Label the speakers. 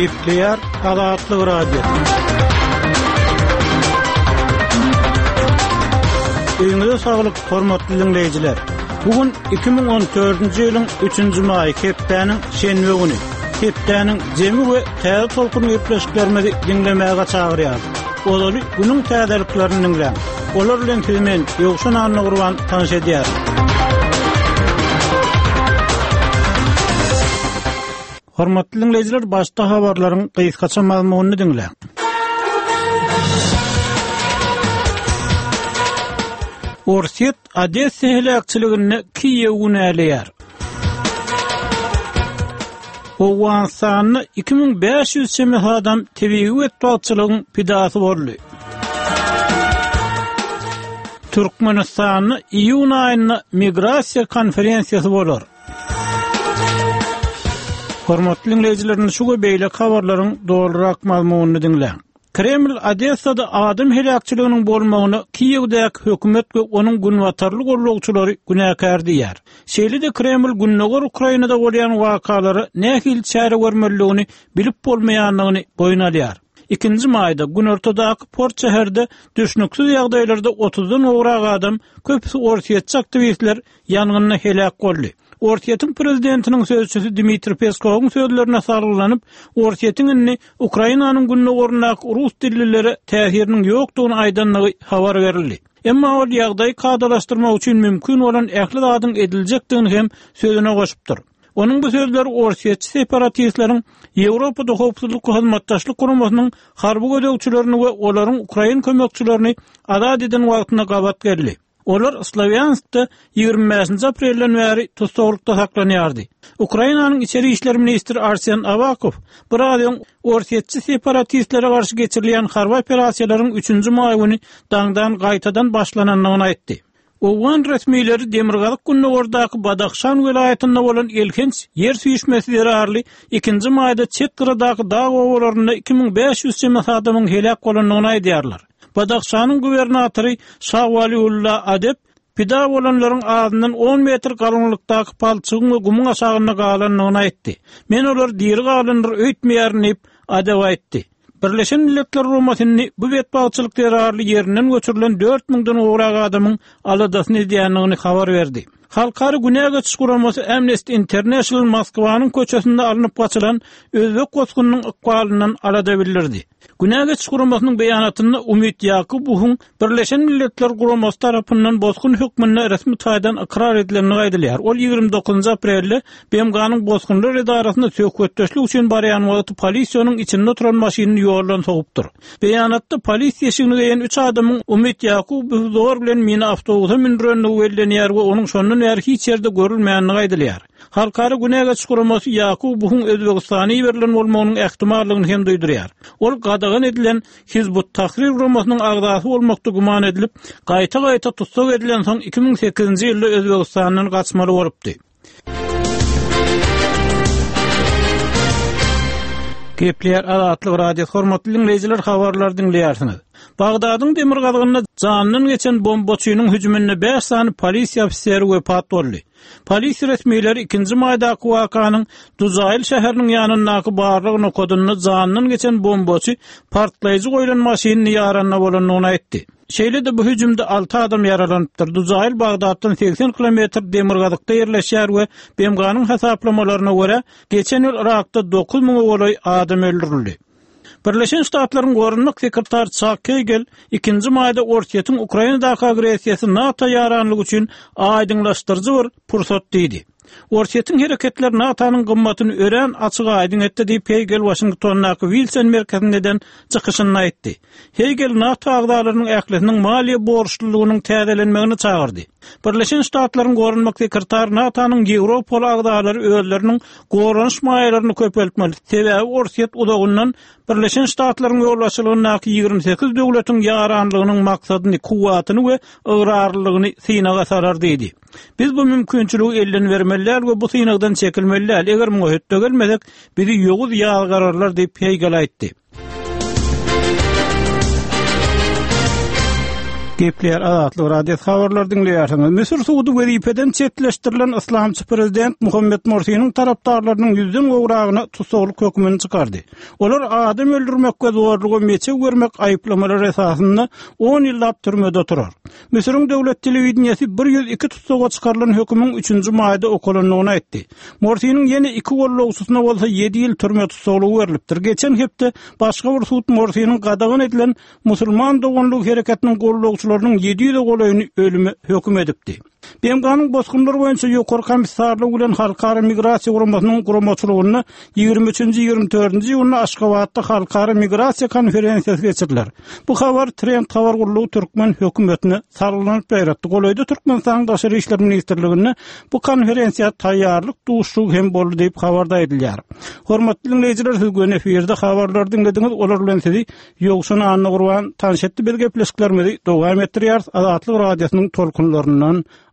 Speaker 1: Kepler Azatlyk Radiosu. Öňüňizde saglyk, hormatly dinleýijiler. Bugün 2014-nji ýylyň 3-nji maý hepdeniň şenbe güni. Hepdeniň jemi we täze tolkun gepleşiklerini dinlemäge çagyrýar. Olary günüň täzeliklerini dinleýär. Olar bilen men ýokşan anly gurban tanyş edýär. Hormatly dinleýijiler, başda habarlaryň gysgaça mazmunyny dinleýär. Orset Odessa helakçylygyny Kiýew günäleýär. Owan sany 2500 çemeh adam tebigi wetbalçylygyň pidasy boldy. Türkmenistany iýun aýyna migrasiýa konferensiýasy bolar. Hormatly dinleýijiler, şu beýle habarlaryň dolurak mazmunyny dinleýär. Kreml Odessada adam helakçylygynyň bolmagyny Kiýewdäki hökümet we onuň günwatarlyk gorlugçylary günäkär diýär. Şeýle-de Kreml günnäger Ukrainada bolýan wakalary nähil çäre görmeligini bilip bolmaýanlygyny boýun alýar. 2-nji maýda gün ortadaky Port şäherde düşnüksiz ýagdaýlarda 30-dan ograq adam, köpüsi orsiýetçi aktivistler ýangynna helak boldy. Orsiýetiň prezidentiniň sözçüsü Dmitri Peskowyň sözlerine sarylanyp, Orsiýetiň Ukrainanyň günnägernaky rus dillilere täsiriniň ýokdugyny aýdanlygy habar berildi. Emma ol ýagdaýy kadalaşdyrmak üçin mümkin bolan ähli zadyň ediljekdigini hem sözüne goşupdyr. Onuň bu sözleri Orsiýetçi separatistleriň Ýewropada howpsuzlyk we hyzmatdaşlyk guramasynyň harby gödäwçilerini we olaryň Ukrain kömekçilerini azad eden wagtyna gabat geldi. Olar Slavyanskda 25 aprelden beri tutuklukda saklanýardy. Ukrainanyň içeri işler ministri Arsen Avakov bu radioň Orsiýetçi separatistlere garşy geçirilýän harby operasiýalaryň 3-nji maý güni daňdan gaýtadan başlananlygyny aýtdy. Owan resmiýetleri Demirgazyk günnägerdaky Badakhşan welaýatynda bolan elkenç yer süýüşmesi derarly 2-nji maýda çet gyradaky dağ owalaryna 2500 çemeh adamyň helak bolanlygyny aýdýarlar. Badakhşanyň gubernatory Şahwaliulla Adep pida bolanlaryň ağzyndan 10 metr galynlykdaky palçygyň we gumuň aşagyna galanlygyny aýtdy. Men olar diýeri galyndyr öýtmeýärnip Adep aýtdy. Birleşen Milletler Romasyny bu wetbalçylyk derarly ýerinden göçürilen 4000-den ograq adamyň aladasyny edýänligini habar berdi. Halkary Günäge geçiş guramasy Amnesty International Moskwanyň köçesinde alınıp gaçylan özbek goskunyň ykbalyndan alada bildirdi. Günäge geçiş guramasynyň beýanatyny Umit Yakubowyň Birleşen Milletler Guramasy tarapyndan boskun hökmüne resmi taýdan ikrar edilenini aýdylýar. Ol 29 aprelde BMG'nyň boskunlar edarasynda söhbetdeşlik üçin barýan wagty polisiýanyň içinde oturan maşyny ýoldan sogupdyr. Beýanatda polisiýa ýeşigini geýen 3 adamyň Umit Yakubow zor bilen meni awtobusa mindirenligi bellenýär we onuň şondan bäri hiç ýerde görülmeýänligi aýdylýar. Halkary Günäge geçiş guramasy Yakubowyň Özbegistany berilen bolmagynyň ähtimallygyny hem duýdurýar. Ol gadagan edilen Hizbut Tahrir guramasynyň agdasy bolmakda guman edilip, gaýta tutsak edilen soň 2008-nji ýylda Özbegistanyň gaçmaly bolupdy. Kepler Azatlyk Radiosu hormatly dinleýijiler, habarlar dinleýärsiňiz. Bagdadyň Demirgazyna janynyň geçen bombaçynyň hüjümine 5 sany polisiýa ofiseri wepat boldy. Polisiýa resmiýetleri 2-nji maýdaky wakanyň Duzaýl şäheriniň ýanyndaky barlyk nokodyny janynyň geçen bombaçy partlaýjy goýulan maşyny ýaranna bolanlygyny aýtdy. Şeýle-de bu hüjümde 6 adam ýaralanypdyr. Duzaýl Bagdatdan 80 kilometr Demirgazykda ýerleşýär we BMG'nyň hesaplamalarına görä geçen ýyl Irakda 9000 ogolay adam öldürildi. Birleşen Ştatlaryň gorunluk sekretary Chuck Hagel 2-nji maýda Orsiýetiň Ukrainadaky agresiýasy NATO ýaranlygy üçin aýdyňlaşdyrjy bir pursat diýdi. Orsiýetiň hereketleri NATO'nyň gymmatyny ören açyk aýdyn etdi diýip Hagel Washingtondaky Wilson merkezinden çykyşyny aýtdy. Hagel NATO agdalarynyň ählisiniň maliýe borçlulygynyň täzelenmegini çagyrdy. Birleşen Ştatlaryň gorunmak sekretary NATO'nyň Ýewropa agdalary özleriniň gorunuş maýalaryny köpeltmeli. Sebäbi Orsiýet udagyndan Birleşen Ştatlaryň ýolbaşçylygynaky 28 döwletiň ýaranlygynyň maksadyny, kuwatyny we ıgrarlygyny synaga sarar diýdi. Biz bu mümkinçiligi elden vermeliler we bu synagdan çekilmeliler. Eger muňa hötde gelmesek, bizi ýoguz ýalgararlar diýip Hegel aýtdy. Gepler Azatlyk radio habarlar dinleýärsiňiz. Misir Suudi wezipeden çetleşdirilen islamçy prezident Muhammed Morsi'nin tarapdarlarynyň ýüzden gowragyna tutsaglyk hökmüni çykardy. Olar adam öldürmekle zorlugy meçe görmek aýyplamalary esasynda 10 ýyllap türmede turar. Misiriň döwlet telewizionyasy 102 tutsaga çykarylan hökmüň 3-nji maýda okulanyny aýtdy. Morsi'nin ýene 2 gollawçysyna bolsa 7 ýyl türme tutsaglygy berilipdir. Geçen hepde başga bir suud Morsi'nin gadagyn edilen musulman doganlyk hereketiniň gollawçylarynyň 700 golaýyny ölüme hökm edipdi. BMG'nın bozgunlar boýunça ýokary komissarlygy bilen halkara migrasiýa guramasynyň guramaçylygyna 23-24-nji ýylyna Aşgabatda halkara migrasiýa konferensiýasy geçiriler. Bu habar Trend habar gurulugy Türkmen hökümetine sarylanyp beýratdy. Golaýda Türkmenistan Daşary işler ministrligine bu konferensiýa taýýarlyk duşşug hem boldy diýip habarda edilýär. Hormatly dinleýijiler, hügün efirde habarlar dinlediňiz. Olar bilen sizi ýogşuna anny gurban tanşetdi bir gepleşiklerimizi dowam etdirýär. Azatlyk radiosynyň tolkunlaryndan